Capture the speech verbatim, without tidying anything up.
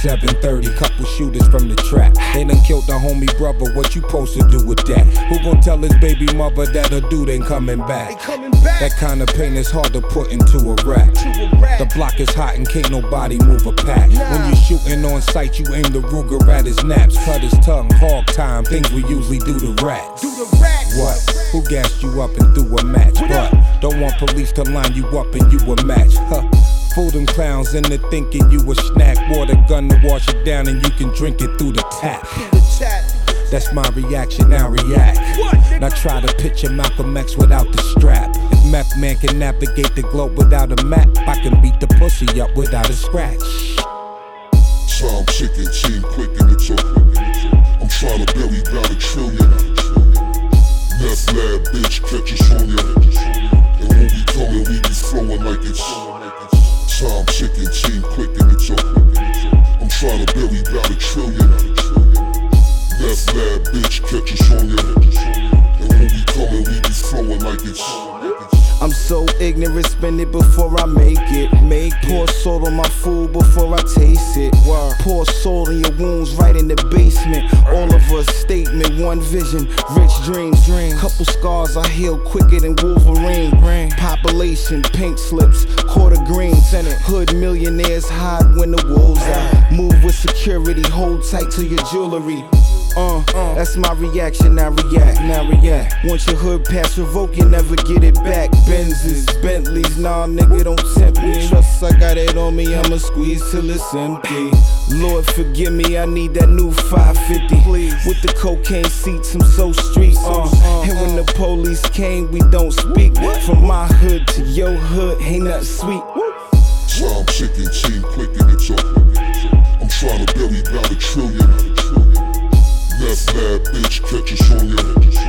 seven thirty, couple shooters from the trap. They done killed the homie brother, what you supposed to do with that? Who gon' tell his baby mother that her dude ain't coming back? That kind of pain is hard to put into a rap. The block is hot and can't nobody move a pack. When you shooting on sight, you aim the Ruger at his naps. Cut his tongue, hog time, things we usually do to rats. What? Who gassed you up and threw a match? But don't want police to line you up and you a match. Huh. Fool them clowns into thinking you a snack. Water gun to wash it down and you can drink it through the tap. That's my reaction, now react. Now try to picture Malcolm X without the strap. If Meth Man can navigate the globe without a map, I can beat the pussy up without a scratch. Tom chicken, team quick in the talk. I'm trying to belly down a trillion. Meth lab, bitch, catch us on ya. And when we coming, we be flowing like it's Tom chicken, team quick in the talk. I'm trying to belly down a trillion. Meth lab, bitch, catch us on ya. And when we coming, we be flowing like it's I'm so ignorant, spend it before I make it. Make pour salt on my food before I taste it. Word. Pour salt in your wounds right in the basement. All of us, statement, one vision, rich dreams. Dream. Couple scars I heal quicker than Wolverine. Brain. Population, pink slips, quarter greens. Hood millionaires hide when the wolves out. Move with security, hold tight to your jewelry. Uh, uh, that's my reaction, now react, now react. Once your hood pass revoke, you never get it back. Benzes, Bentleys, nah nigga don't tempt me. Trust I got it on me, I'ma squeeze till it's empty. Lord forgive me, I need that new five fifty. Please. With the cocaine seats, I'm so street. Uh, uh, and when the police came, we don't speak. From my hood to your hood, ain't nothing sweet. Tom chicken, team quick in the talk. I'm trying to belly down a trillion. Meth lab, bitch, catch us on ya.